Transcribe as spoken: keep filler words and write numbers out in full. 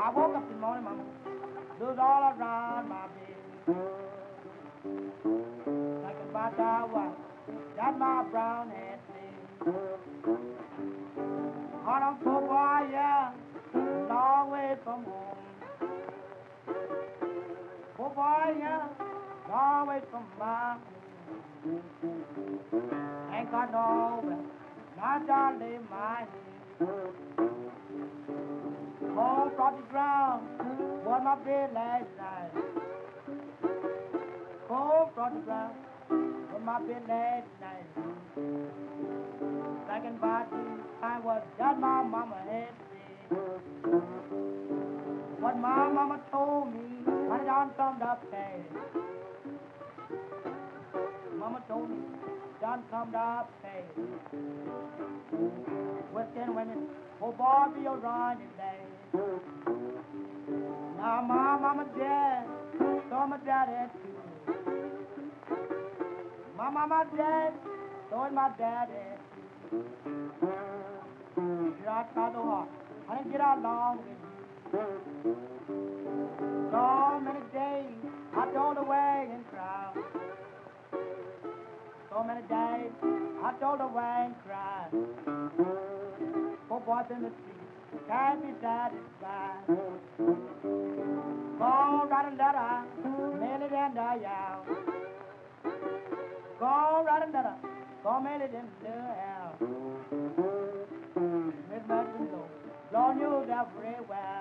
I woke up this morning, mama, looked all around my bed, thinking about that wife that my brown had said. On a poor boy, yeah, long way from home. Poor boy, yeah, long way from my home. Ain't got nowhere, not down lay my head. Home from the ground was my bed last night. Home from the ground was my bed last night. Thinking about you, I was just my mama had said. What my mama told me, when it done come to pass. Mama told me, done come to pass. Western women, oh boy, be around his day. Now my mama dead, so my daddy too. My mama dead, so is my daddy too. Here I try so hard, I didn't get along with you. So many days I told away and cried. So many days I told away and cried. Poor boys in the street can't be satisfied. Go write a letter, mail it in the yard. Go write a letter, go mail it in the yard. Miss Mercy, blow, blow news everywhere.